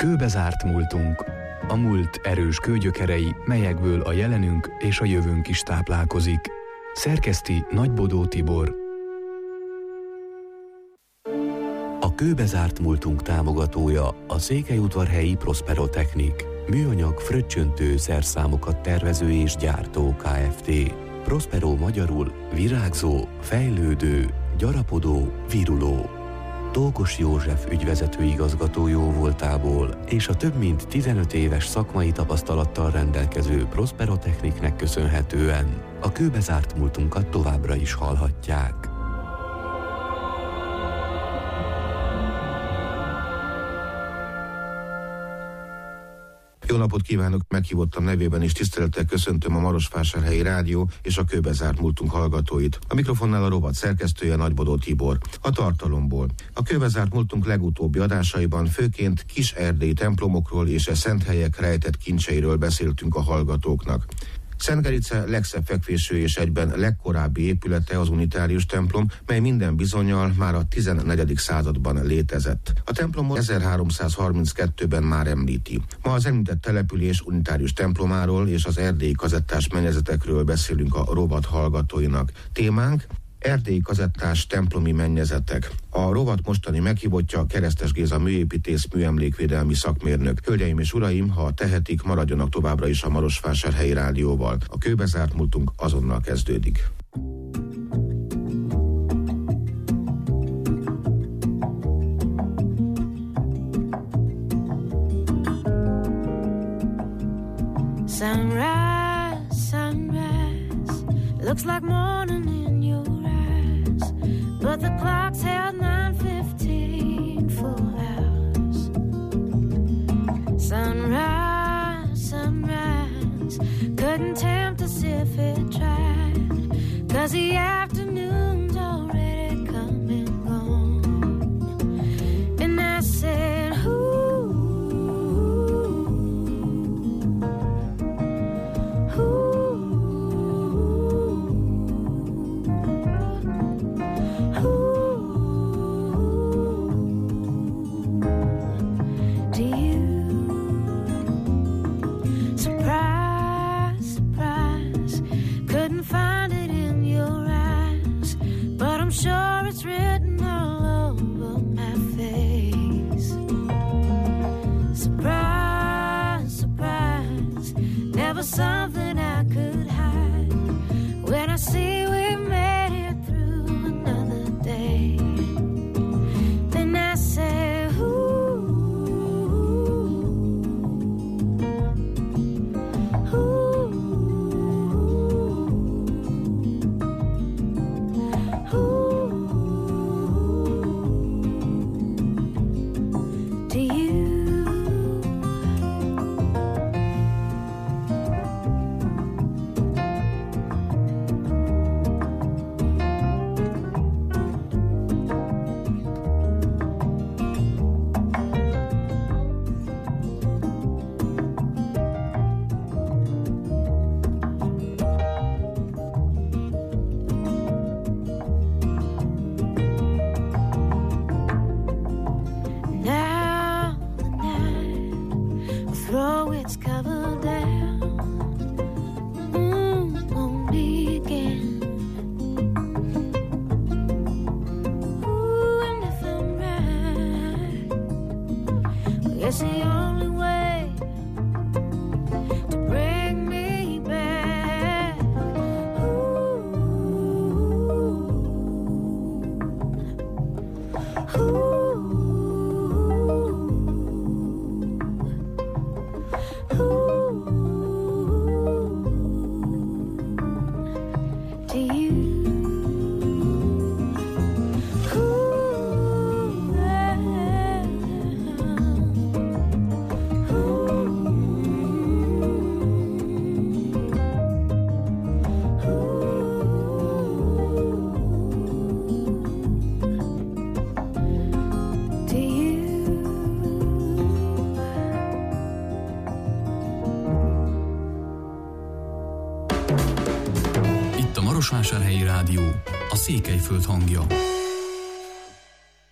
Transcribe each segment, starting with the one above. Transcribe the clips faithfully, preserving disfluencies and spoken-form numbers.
Kőbe zárt múltunk. A múlt erős kőgyökerei, melyekből a jelenünk és a jövőnk is táplálkozik. Szerkeszti Nagybodó Tibor. A Kőbe zárt múltunk támogatója a Székelyudvarhelyi Prosperotechnik, műanyag fröccsöntő szerszámokat tervező és gyártó Kft. Prospero magyarul virágzó, fejlődő, gyarapodó, viruló. Tókos József ügyvezető igazgató jóvoltából és a több mint tizenöt éves szakmai tapasztalattal rendelkező Prosperotechniknek köszönhetően a kőbe zárt múltunkat továbbra is hallhatják. Jó napot kívánok, meghívottam nevében és tisztelettel köszöntöm a Marosvásárhelyi Rádió és a Kőbe zárt múltunk hallgatóit. A mikrofonnál a rovat szerkesztője Nagybodó Tibor. A tartalomból. A Kőbe zárt múltunk legutóbbi adásaiban főként kis-erdélyi templomokról és a szent helyek rejtett kincseiről beszéltünk a hallgatóknak. Szentgerice legszebb fekvésű és egyben legkorábbi épülete az unitárius templom, mely minden bizonnyal már a tizennegyedik században létezett. A templomot ezerháromszázharminckettőben már említi. Ma az említett település unitárius templomáról és az erdélyi kazettás mennyezetekről beszélünk a rovat hallgatóinak. Témánk: erdélyi kazettás templomi mennyezetek. A rovat mostani meghívottja Keresztes Géza műépítész, műemlékvédelmi szakmérnök. Hölgyeim és uraim, ha tehetik, maradjanak továbbra is a Marosvásárhelyi Rádióval. A Kőbe zárt múltunk azonnal kezdődik. Sunrise, sunrise, looks like morning in your eyes, but the clock's held nine fifteen full hours. Sunrise, sunrise, couldn't tempt us if it tried, 'cause the afternoon's already come and gone. And I said, ooh, sure it's written all over my face. Surprise, surprise, never something I could hide. When I see we made it through another day, then I say, ooh, ooh, ooh. Marosvásárhelyi Rádió, a Székelyföld hangja.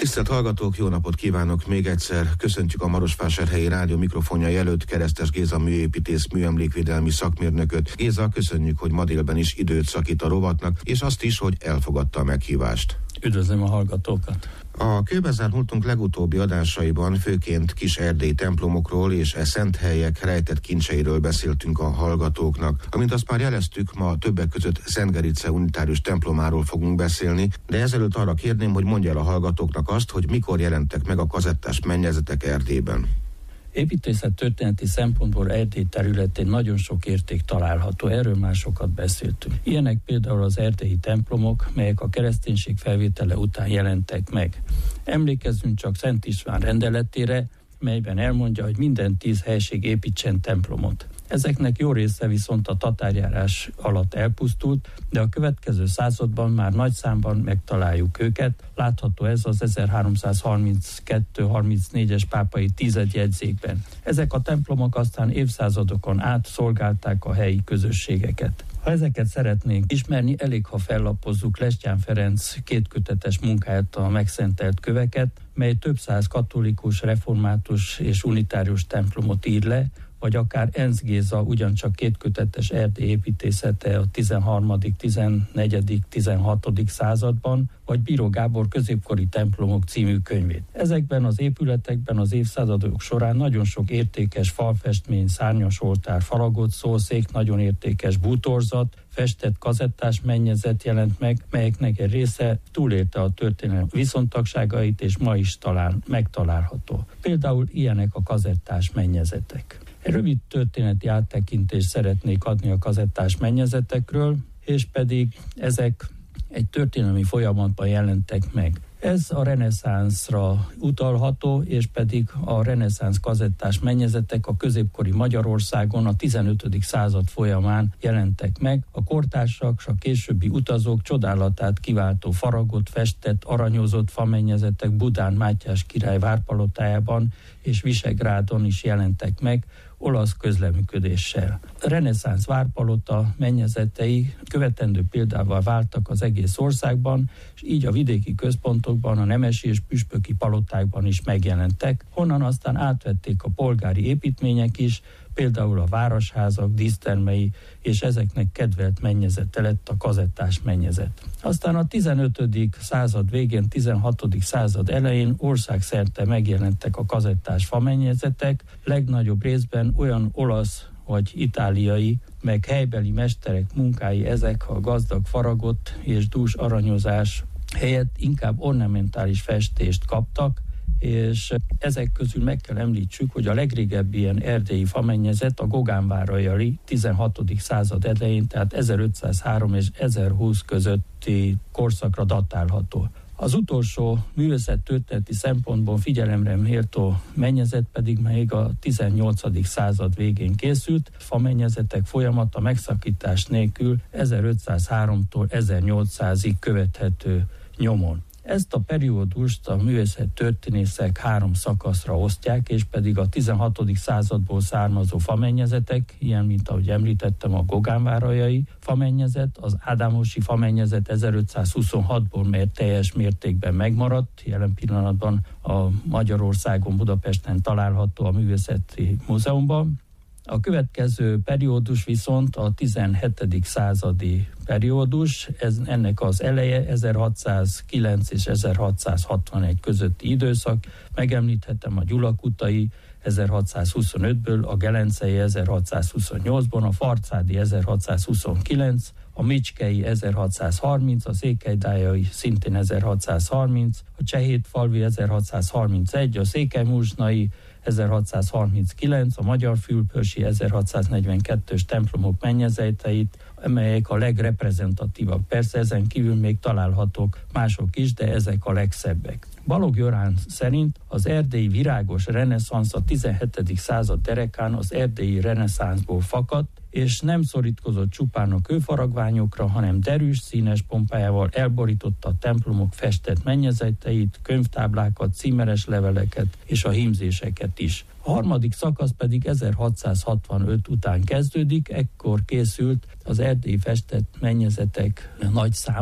Tisztelt hallgatók, jó napot kívánok még egyszer. Köszöntjük a Marosvásárhelyi Rádió mikrofonja előtt Keresztes Géza műépítész, műemlékvédelmi szakmérnököt. Géza, köszönjük, hogy ma délben is időt szakít a rovatnak, és azt is, hogy elfogadta a meghívást. Üdvözlöm a hallgatókat! A Kőbezárt múltunk legutóbbi adásaiban főként kis erdélyi templomokról és e szent helyek rejtett kincseiről beszéltünk a hallgatóknak. Amint azt már jeleztük, ma többek között Szentgerice unitárius templomáról fogunk beszélni, de ezelőtt arra kérném, hogy mondja el a hallgatóknak azt, hogy mikor jelentek meg a kazettás mennyezetek Erdélyben. Építészet történeti szempontból Erdély területén nagyon sok érték található, erről már sokat beszéltünk. Ilyenek például az erdélyi templomok, melyek a kereszténység felvétele után jelentek meg. Emlékezzünk csak Szent István rendeletére, melyben elmondja, hogy minden tíz helység építsen templomot. Ezeknek jó része viszont a tatárjárás alatt elpusztult, de a következő században már nagy számban megtaláljuk őket. Látható ez az ezerháromszázharminckettő harmincnégyes pápai tizedjegyzékben. Ezek a templomok aztán évszázadokon át szolgálták a helyi közösségeket. Ha ezeket szeretnénk ismerni, elég, ha fellapozzuk Lestján Ferenc kétkötetes munkáját, a megszentelt köveket, mely több száz katolikus, református és unitárius templomot ír le, vagy akár Enz Géza ugyancsak kétkötetes Erdély építészete a tizenharmadik, tizennegyedik, tizenhatodik században, vagy Bíró Gábor középkori templomok című könyvét. Ezekben az épületekben az évszázadok során nagyon sok értékes falfestmény, szárnyas oltár, faragott szószék, nagyon értékes bútorzat, festett kazettás mennyezet jelent meg, melyeknek egy része túlélte a történelem viszontagságait, és ma is talán megtalálható. Például ilyenek a kazettás mennyezetek. Egy rövid történeti áttekintést szeretnék adni a kazettás mennyezetekről, és pedig ezek egy történelmi folyamatban jelentek meg. Ez a reneszánszra utalható, és pedig a reneszánsz kazettás mennyezetek a középkori Magyarországon a tizenötödik század folyamán jelentek meg. A kortársak és a későbbi utazók csodálatát kiváltó faragott, festett, aranyozott famennyezetek Budán Mátyás király várpalotájában és Visegrádon is jelentek meg, olasz közleműködéssel. A reneszánsz várpalota mennyezetei követendő példával váltak az egész országban, és így a vidéki központokban, a nemesi és püspöki palotákban is megjelentek, honnan aztán átvették a polgári építmények is, például a városházak, dísztermei, és ezeknek kedvelt mennyezete lett a kazettás mennyezet. Aztán a tizenötödik század végén, tizenhatodik század elején országszerte megjelentek a kazettás famennyezetek, legnagyobb részben olyan olasz vagy itáliai, meg helybeli mesterek munkái ezek, a gazdag faragott és dús aranyozás helyett inkább ornamentális festést kaptak, és ezek közül meg kell említsük, hogy a legrégebbi ilyen erdélyi famennyezet a gogánvárajai tizenhatodik század elején, tehát ezerötszázhárom és ezerhúsz közötti korszakra datálható. Az utolsó művészettörténeti szempontból figyelemre méltó mennyezet pedig még a tizennyolcadik század végén készült. Famennyezetek folyamata megszakítás nélkül ezerötszázháromtól ezernyolcszázig követhető nyomon. Ezt a periódust a művészettörténészek három szakaszra osztják, és pedig a tizenhatodik századból származó famennyezetek, ilyen, mint ahogy említettem, a gogánvárajai famennyezet, az ádámosi famennyezet ezerötszázhuszonhatból mert teljes mértékben megmaradt, jelen pillanatban a Magyarországon, Budapesten található a Művészeti Múzeumban. A következő periódus viszont a tizenhetedik századi periódus, ez, ennek az eleje ezerhatszázkilenc és ezerhatszázhatvanegy közötti időszak. Megemlíthetem a Gyulakutai ezerhatszázhuszonötből, a Gelencei ezerhatszázhuszonnyolcban, a Farcádi ezerhatszázhuszonkilenc, a Micskei ezerhatszázharminc, a Székelydájai szintén ezerhatszázharminc, a Csehétfalvi ezerhatszázharmincegy, a Székelymusnai ezerhatszázharminckilenc, a Magyarfülöpösi ezerhatszáznegyvenkettős templomok mennyezeteit, amelyek a legreprezentatívabb. Persze ezen kívül még találhatók mások is, de ezek a legszebbek. Balogh Jorán szerint az erdélyi virágos reneszánsz a tizenhetedik század derekán az erdélyi reneszánszból fakadt, és nem szorítkozott csupán a kőfaragványokra, hanem derűs, színes pompájával elborította a templomok festett mennyezeteit, könyvtáblákat, címeres leveleket és a hímzéseket is. A harmadik szakasz pedig ezerhatszázhatvanöt után kezdődik, ekkor készült az erdélyi festett mennyezetek nagy száma.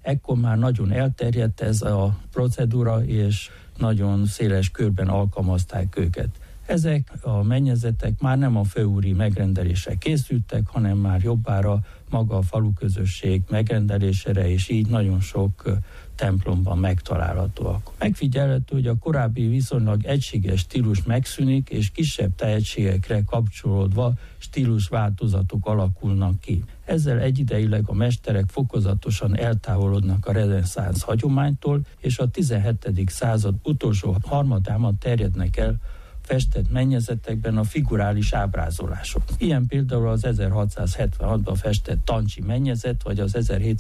Ekkor már nagyon elterjedt ez a procedúra, és nagyon széles körben alkalmazták őket. Ezek a mennyezetek már nem a főúri megrendelésre készültek, hanem már jobbára maga a faluközösség megrendelésére, és így nagyon sok templomban megtalálhatóak. Megfigyelhető, hogy a korábbi viszonylag egységes stílus megszűnik, és kisebb tehetségekre kapcsolódva stílusváltozatok alakulnak ki. Ezzel egyidejileg a mesterek fokozatosan eltávolodnak a reneszánsz hagyománytól, és a tizenhetedik század utolsó harmadában terjednek el festett mennyezetekben a figurális ábrázolások. Ilyen például az ezerhatszázhetvenhatban festett Tancsi mennyezet, vagy az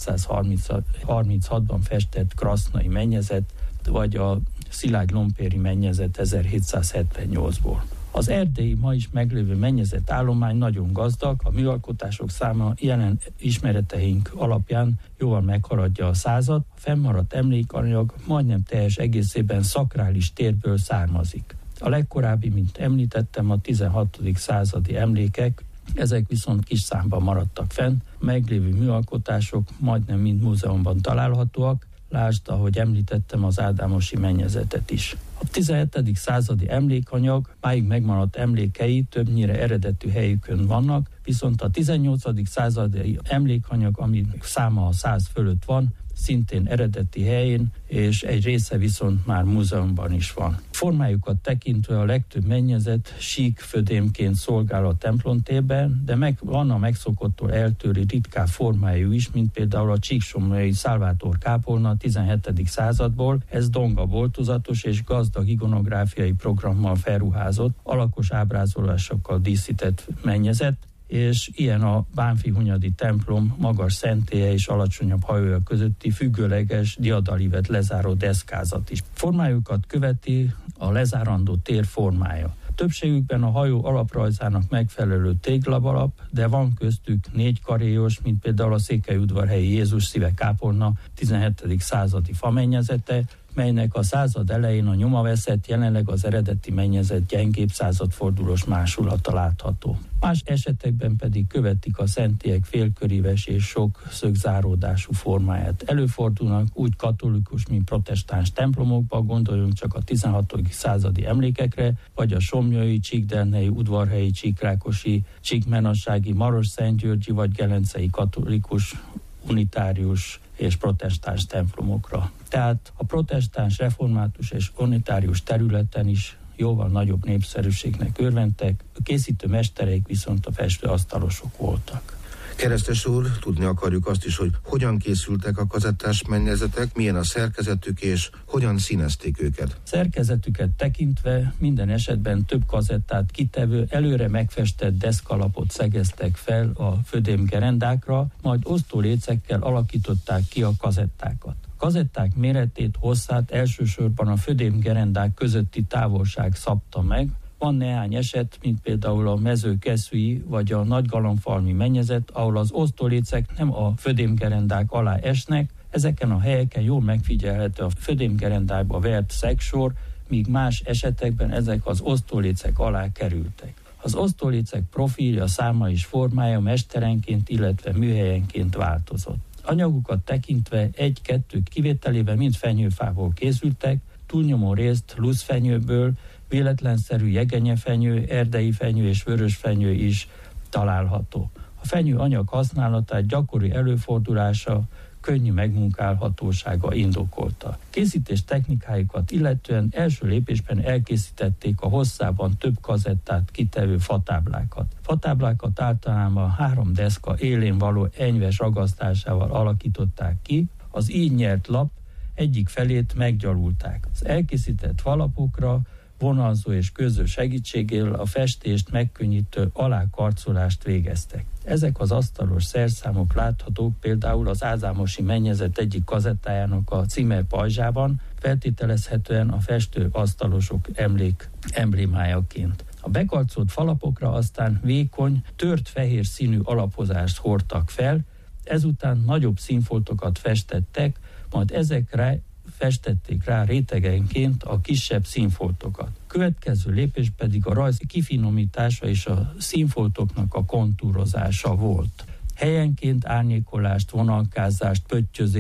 ezerhétszázharminchatban festett krasznai mennyezet, vagy a Szilágy Lompéri mennyezet ezerhétszázhetvennyolcból. Az erdélyi ma is meglévő mennyezet állomány nagyon gazdag, a műalkotások száma jelen ismereteink alapján jóval meghaladja a százat, a fennmaradt emlékanyag majdnem teljes egészében szakrális térből származik. A legkorábbi, mint említettem, a tizenhatodik századi emlékek, ezek viszont kis számban maradtak fenn, meglévő műalkotások majdnem mind múzeumban találhatóak, lásd, ahogy említettem, az ádámosi mennyezetet is. A tizenhetedik századi emlékanyag máig megmaradt emlékei többnyire eredetű helyükön vannak, viszont a tizennyolcadik századi emlékanyag, ami száma a száz fölött van, szintén eredeti helyén, és egy része viszont már múzeumban is van. Formájukat tekintve a legtöbb mennyezet sík födémként szolgál a templontérben, de meg, van a megszokottól eltörő ritkább formájú is, mint például a csíksomlyai Szálvátor kápolna a tizenhetedik századból. Ez donga boltozatos és gazdag ikonográfiai programmal felruházott, alakos ábrázolásokkal díszített mennyezet, és ilyen a Bánffyhunyadi templom magas szentélye és alacsonyabb hajója közötti függőleges diadalívet lezáró deszkázat is. Formájukat követi a lezárandó tér formája. Többségükben a hajó alaprajzának megfelelő téglalap, de van köztük négy karéjos, mint például a székelyudvarhelyi Jézus szíve kápolna tizenhetedik századi famennyezete, melynek a század elején a nyoma veszett, jelenleg az eredeti mennyezet gyengébb századfordulós másolata látható. Más esetekben pedig követik a szentélyek félköríves és sok szögzáródású formáját. Előfordulnak úgy katolikus, mint protestáns templomokban, gondoljunk csak a tizenhatodik századi emlékekre, vagy a somlyai, csíkdernei, udvarhelyi, csíkrákosi, csíkmenassági, marosszentgyörgyi vagy gelencei katolikus, unitárius és protestáns templomokra. Tehát a protestáns, református és unitárius területen is jóval nagyobb népszerűségnek örventek, a készítő mestereik viszont a festőasztalosok voltak. Keresztes úr, tudni akarjuk azt is, hogy hogyan készültek a kazettás mennyezetek, milyen a szerkezetük és hogyan színezték őket. Szerkezetüket tekintve minden esetben több kazettát kitevő, előre megfestett deszkalapot szegeztek fel a födémgerendákra, majd osztólécekkel alakították ki a kazettákat. A kazetták méretét, hosszát elsősorban a födémgerendák közötti távolság szabta meg. Van néhány eset, mint például a mezőkeszűi vagy a nagygalomfalmi mennyezet, ahol az osztólécek nem a födémgerendák alá esnek, ezeken a helyeken jól megfigyelhető a födémgerendákba vert szeggsor, míg más esetekben ezek az osztólécek alá kerültek. Az osztólécek profilja, száma és formája mesterenként, illetve műhelyenként változott. Anyagukat tekintve egy-kettő kivételével mind fenyőfából készültek, túlnyomó részt luszfenyőből, véletlenszerű jegenyefenyő, erdei fenyő és vörösfenyő is található. A fenyő anyag használatát gyakori előfordulása, könnyű megmunkálhatósága indokolta. Készítés technikájukat illetően első lépésben elkészítették a hosszában több kazettát kitevő fatáblákat. Fatáblákat általában három deszka élén való enyves ragasztásával alakították ki, az így nyert lap egyik felét meggyalulták. Az elkészített falapokra vonalzó és köző segítségével a festést megkönnyítő alákarcolást végeztek. Ezek az asztalos szerszámok láthatók például az ádámosi mennyezet egyik kazettájának a címer pajzsában, feltételezhetően a festő asztalosok emlék emblémájaként. A bekarcolt falapokra aztán vékony, tört fehér színű alapozást hordtak fel, ezután nagyobb színfoltokat festettek, majd ezekre festették rá rétegenként a kisebb színfoltokat. Következő lépés pedig a rajz kifinomítása és a színfoltoknak a kontúrozása volt. Helyenként árnyékolást, vonalkázást, pöttyözést,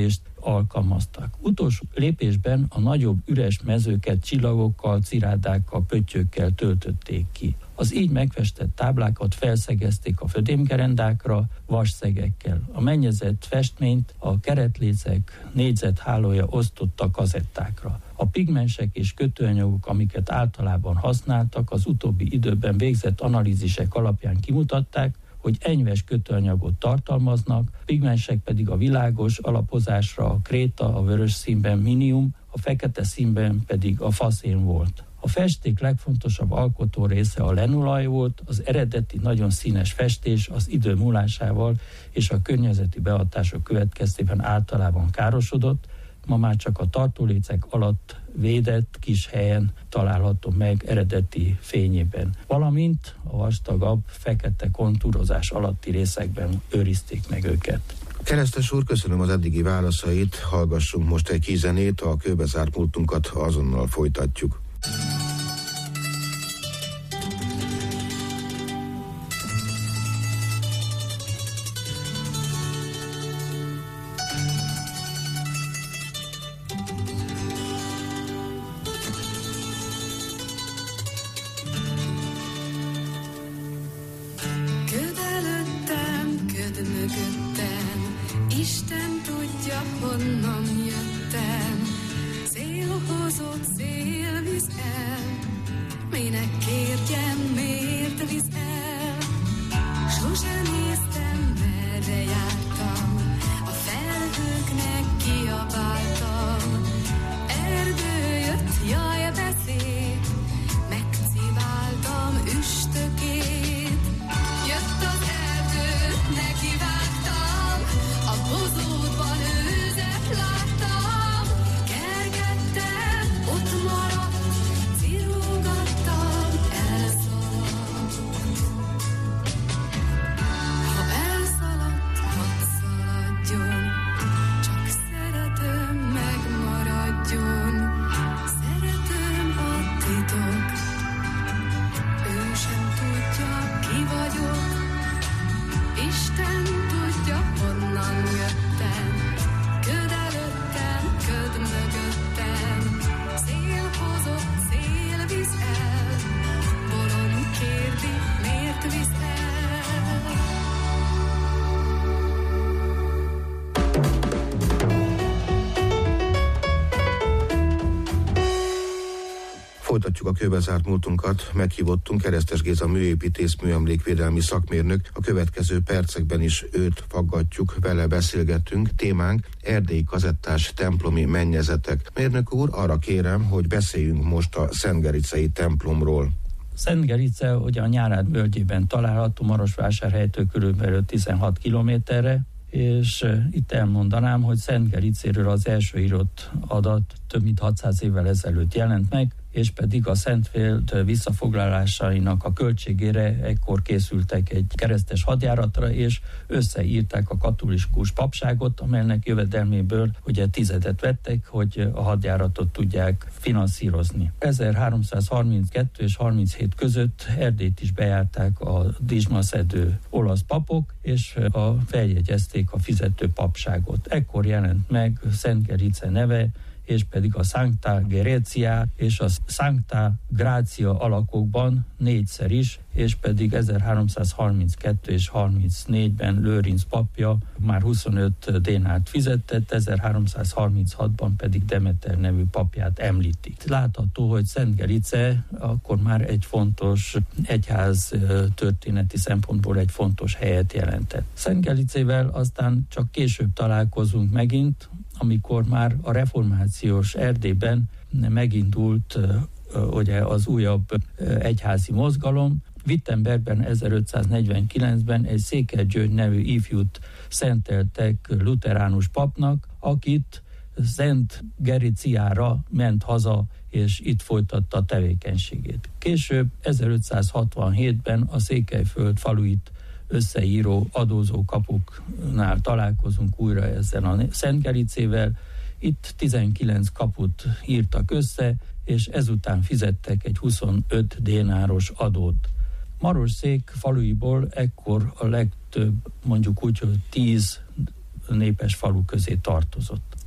alkalmazták. Utolsó lépésben a nagyobb üres mezőket csillagokkal, cirádákkal, pöttyökkel töltötték ki. Az így megfestett táblákat felszegezték a födémgerendákra vasszegekkel. A mennyezett festményt a keretlécek négyzethálója osztotta kazettákra. A pigmensek és kötőanyagok, amiket általában használtak, az utóbbi időben végzett analízisek alapján kimutatták, hogy enyves kötőanyagot tartalmaznak, pigmensek pedig a világos alapozásra a kréta, a vörös színben minium, a fekete színben pedig a faszén volt. A festék legfontosabb alkotó része a lenolaj volt, az eredeti nagyon színes festés az idő múlásával és a környezeti behatások következtében általában károsodott, ma már csak a tartólécek alatt védett kis helyen található meg eredeti fényében, valamint a vastagabb, fekete kontúrozás alatti részekben őrizték meg őket. Keresztes úr, köszönöm az eddigi válaszait, hallgassunk most egy kis zenét, a kőbezárt múltunkat azonnal folytatjuk. Isten tudja, honnan jöttem. Szélhozott szél visz el, minek kérjem, miért visz el? Sose néztem, merre jártam, a felhőknek kiabáltam. Erdő jött, jaj, beszéd, megcibáltam üstökét. Jött az erdő, nekivágtam, a bozótban őzet láttam. Kergettem, ott maradt, cirógattam, elszaladt. Ha elszaladt, hadd szaladjon, csak szeretőm megmaradjon. Szeretőm a titok, ő sem tudja, ki vagyok. Isten tudja, honnan jöttem. Köd előttem, köd mögöttem. Szél hozott, szél visz el. Bolond kérdi, miért visz el? Folytatjuk a kőbezárt múltunkat, meghívottunk Keresztes Géza műépítész, műemlékvédelmi szakmérnök. A következő percekben is őt faggatjuk, vele beszélgetünk. Témánk erdélyi kazettás templomi mennyezetek. Mérnök úr, arra kérem, hogy beszéljünk most a Szentgericei templomról. Szentgerice ugye a Nyárád völgyében található, Marosvásárhelytől körülbelül tizenhat kilométerre, és itt elmondanám, hogy Szentgericéről az első írott adat több mint hatszáz évvel ezelőtt jelent meg, és pedig a Szentföld visszafoglalásainak a költségére ekkor készültek egy keresztes hadjáratra, és összeírták a katolikus papságot, amelynek jövedelméből ugye tizedet vettek, hogy a hadjáratot tudják finanszírozni. ezerháromszázharminckettő és harminchét között Erdélyt is bejárták a díszmaszedő olasz papok, és a feljegyezték a fizető papságot. Ekkor jelent meg Szentgerice neve, és pedig a Sancta Gerecia és a Sancta Grazia alakokban négyszer is, és pedig ezerháromszázharminckettő és harmincnégyben Lőrinc papja már huszonöt dénárt fizetett, ezerháromszázharminchatban pedig Demeter nevű papját említik. Látható, hogy Szentgerice akkor már egy fontos egyház történeti szempontból egy fontos helyet jelentett. Szentgericével aztán csak később találkozunk megint, amikor már a reformációs Erdélyben megindult ugye az újabb egyházi mozgalom. Wittenbergben ezerötszáznegyvenkilencben egy Székely György nevű ifjút szenteltek luteránus papnak, akit Szent Gericiára ment haza, és itt folytatta a tevékenységét. Később ezerötszázhatvanhétben a Székelyföld faluit összeíró adózó kapuknál találkozunk újra ezzel a Szentgericével. Itt tizenkilenc kaput írtak össze, és ezután fizettek egy huszonöt dénáros adót. Marosszék faluiból ekkor a legtöbb, mondjuk úgy, hogy tíz népes falu közé tartozott.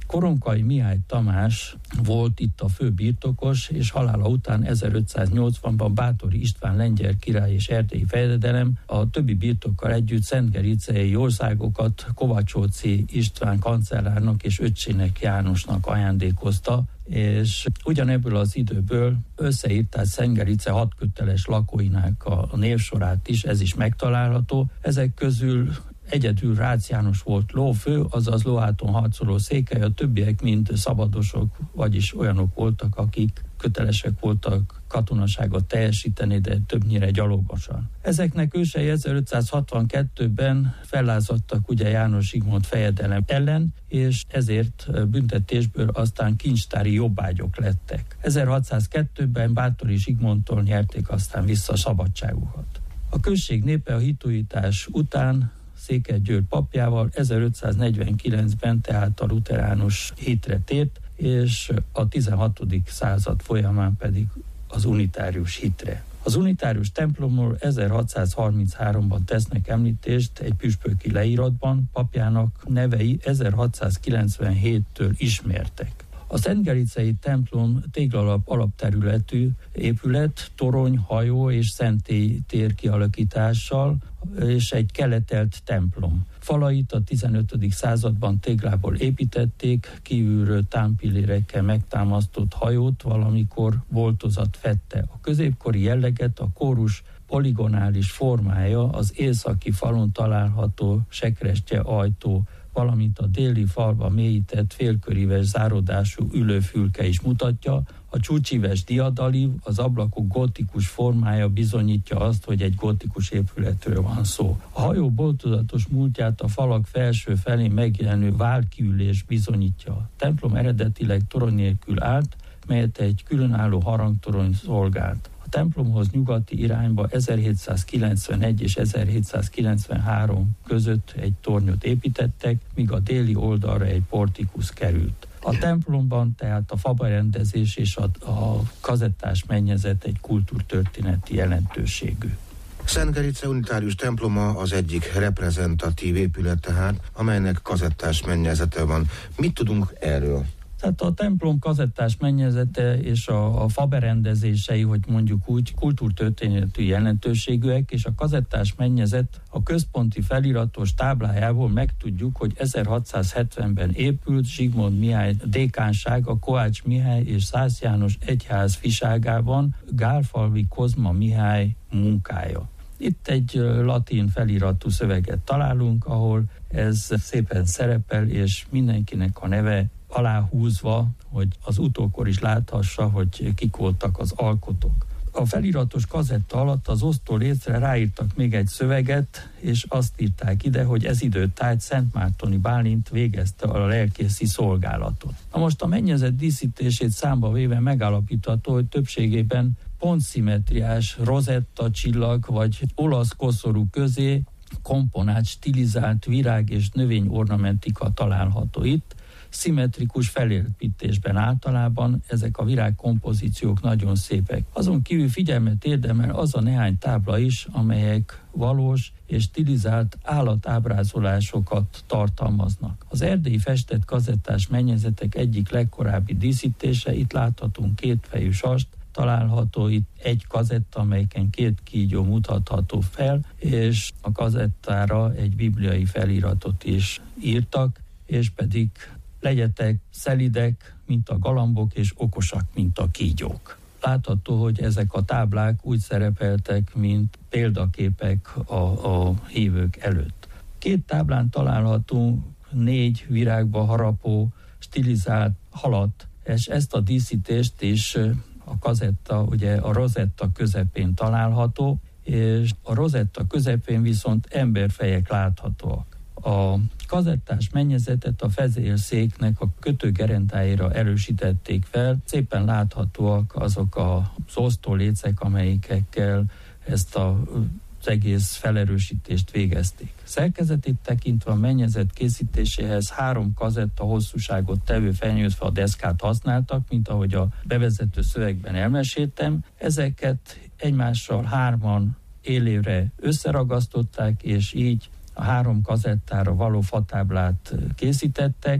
Koronkai Mihály Tamás volt itt a fő birtokos, és halála után ezerötszáznyolcvanban Báthory István lengyel király és erdélyi fejedelem a többi birtokkal együtt szentgericei országokat Kovácsóci István kancellárnak és öccsének Jánosnak ajándékozta, és ugyanebből az időből összeírták Szentgerice hat köteles lakóinak a névsorát is, ez is megtalálható. Ezek közül egyedül Rácz János volt lófő, azaz lóháton harcoló székely, a többiek mind szabadosok, vagyis olyanok voltak, akik kötelesek voltak katonaságot teljesíteni, de többnyire gyalogosan. Ezeknek ősei ezerötszázhatvankettőben fellázadtak ugye János Zsigmond fejedelem ellen, és ezért büntetésből aztán kincstári jobbágyok lettek. ezerhatszázkettőben Báthory Zsigmondtól nyerték aztán vissza szabadságukat. A község népe a hitújítás után Székely György papjával ezerötszáznegyvenkilencben tehát a luteránus hitre tért, és a tizenhatodik század folyamán pedig az unitárius hitre. Az unitárius templomról ezerhatszázharmincháromban tesznek említést egy püspöki leíratban, papjának nevei ezerhatszázkilencvenhéttől ismertek. A szentgericei templom téglalap alapterületű épület, torony, hajó és szentély tér kialakítással, és egy keletelt templom. Falait a tizenötödik században téglából építették, kívülről támpillérekkel megtámasztott hajót valamikor boltozat fedte. A középkori jelleget a kórus poligonális formája, az északi falon található sekrestye ajtó, valamint a déli falba mélyített félköríves zárodású ülőfülke is mutatja. A csúcsíves diadalív, az ablakok gótikus formája bizonyítja azt, hogy egy gótikus épületről van szó. A hajó boltozatos múltját a falak felső felén megjelenő válkiülés bizonyítja. A templom eredetileg torony nélkül állt, melyet egy különálló harangtorony szolgált. A templomhoz nyugati irányba ezerhétszázkilencvenegy és ezerhétszázkilencvenhárom között egy tornyot építettek, míg a déli oldalra egy portikusz került. A templomban tehát a faberendezés és a, a kazettás mennyezet egy kultúrtörténeti jelentőségű. Szentgerice unitárius temploma az egyik reprezentatív épület tehát, amelynek kazettás mennyezete van. Mit tudunk erről? Tehát a templom kazettás mennyezete és a, a faberendezései, hogy mondjuk úgy, kultúrtörténeti jelentőségűek, és a kazettás mennyezet a központi feliratos táblájából megtudjuk, hogy ezerhatszázhetvenben épült Zsigmond Mihály dékánság a Kovács Mihály és Szász János egyház fiságában Gálfalvi Kozma Mihály munkája. Itt egy latin feliratú szöveget találunk, ahol ez szépen szerepel, és mindenkinek a neve aláhúzva, hogy az utókor is láthassa, hogy kik voltak az alkotók. A feliratos kazetta alatt az osztólécre ráírtak még egy szöveget, és azt írták ide, hogy ez időtájt Szentmártoni Bálint végezte a lelkészi szolgálatot. Na most a mennyezet díszítését számba véve megállapítható, hogy többségében pontszimmetriás rozetta csillag vagy olasz koszorú közé komponált, stilizált virág és növényornamentika található itt. Szimmetrikus felépítésben általában ezek a virágkompozíciók nagyon szépek. Azon kívül figyelmet érdemel az a néhány tábla is, amelyek valós és stilizált állatábrázolásokat tartalmaznak. Az erdélyi festett kazettás mennyezetek egyik legkorábbi díszítése, itt láthatunk kétfejű sast, található itt egy kazetta, amelyeken két kígyó mutatható fel, és a kazettára egy bibliai feliratot is írtak, és pedig legyetek szelidek, mint a galambok, és okosak, mint a kígyók. Látható, hogy ezek a táblák úgy szerepeltek, mint példaképek a, a hívők előtt. Két táblán található négy virágba harapó, stilizált halat, és ezt a díszítést is a kazetta, ugye a rozetta közepén található, és a rozetta közepén viszont emberfejek láthatóak. A kazettás mennyezetet a vezérszéknek a kötőgerendáira erősítették fel. Szépen láthatóak azok az osztólécek, amelyekkel ezt a az egész felerősítést végezték. Szerkezetét tekintve a mennyezet készítéséhez három kazetta hosszúságot tevő fenyőfa deszkát használtak, mint ahogy a bevezető szövegben elmeséltem. Ezeket egymással hárman élére összeragasztották, és így a három kazettára való fatáblát készítettek,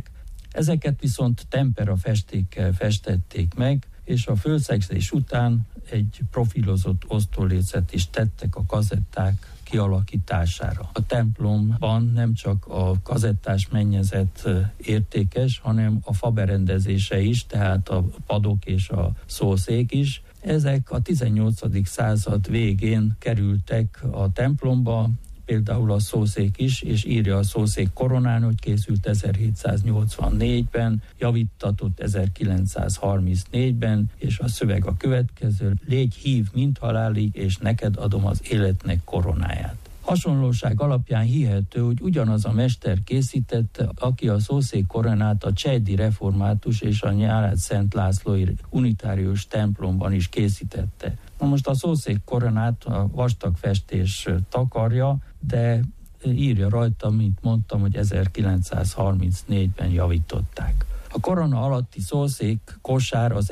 Ezeket viszont tempera festékkel festették meg, és a fölszegzés után egy profilozott osztólécet is tettek a kazetták kialakítására. A templomban nem csak a kazettás mennyezet értékes, hanem a faberendezése is, tehát a padok és a szószék is. Ezek a tizennyolcadik század végén kerültek a templomba, például a szószék is, és írja a szószék koronán, hogy készült ezerhétszáznyolcvannégyben, javítatott ezerkilencszázharmincnégyben, és a szöveg a következő: légy hív mind halálig, és neked adom az életnek koronáját. Hasonlóság alapján hihető, hogy ugyanaz a mester készítette, aki a szószék koronát a csejdi református és a Nyárát Szent Lászlói unitárius templomban is készítette. Na most a szószék koronát a vastag festés takarja, de írja rajta, mint mondtam, hogy ezerkilencszázharmincnégyben javították. A korona alatti szószék kosár az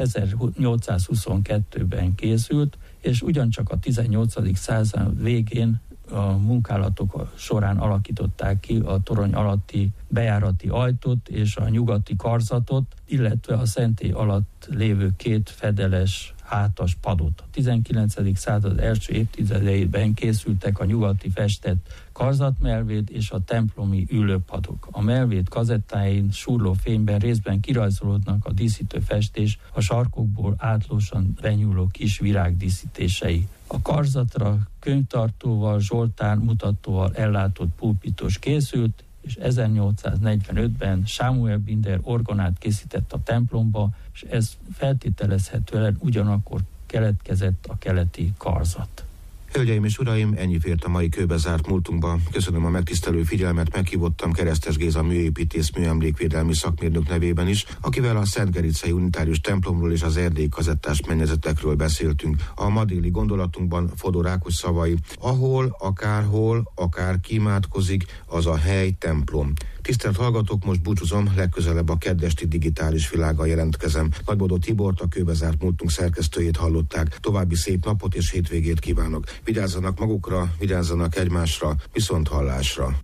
ezernyolcszázhuszonkettőben készült, és ugyancsak a tizennyolcadik század végén a munkálatok során alakították ki a torony alatti bejárati ajtót és a nyugati karzatot, illetve a szentély alatt lévő két fedeles hátas padot. A tizenkilencedik század első évtizedeiben készültek a nyugati festett karzatmelvéd és a templomi ülőpadok. A melvéd kazettáin súrló fényben részben kirajzolódnak a díszítő festés, a sarkokból átlósan benyúló kis virág díszítései. A karzatra könyvtartóval, zsoltár mutatóval ellátott pulpitos készült, és ezernyolcszáznegyvenötben Sámuel Binder orgonát készített a templomba, és ez feltételezhetően ugyanakkor keletkezett a keleti karzat. Hölgyeim és uraim, ennyi fért a mai Kőbezárt múltunkba. Köszönöm a megtisztelő figyelmet, meghívottam Keresztes Géza műépítész műemlékvédelmi szakmérnök nevében is, akivel a Szentgericei unitárius templomról és az erdélyi kazettás mennyezetekről beszéltünk. A ma déli gondolatunkban Fodor Ákos szavai: ahol, akárhol, akár kimátkozik, az a hely templom. Tisztelt hallgatók, most búcsúzom, legközelebb a keddesti digitális világgal jelentkezem. Nagybodó Tibort, a Kőbezárt múltunk szerkesztőjét hallották. További szép napot és hétvégét kívánok. Vigyázzanak magukra, vigyázzanak egymásra, viszont hallásra.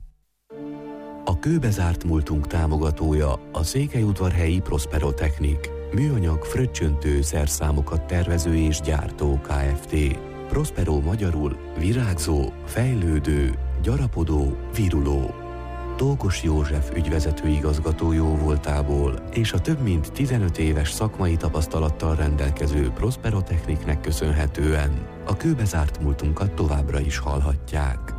A Kőbezárt múltunk támogatója a Székelyudvarhelyi Prospero Technik. Műanyag fröccsöntő szerszámokat tervező és gyártó Kft. Prospero magyarul virágzó, fejlődő, gyarapodó, viruló. Tókos József ügyvezető igazgató jó voltából és a több mint tizenöt éves szakmai tapasztalattal rendelkező Prospero Techniknek köszönhetően a Kőbezárt múltunkat továbbra is hallhatják.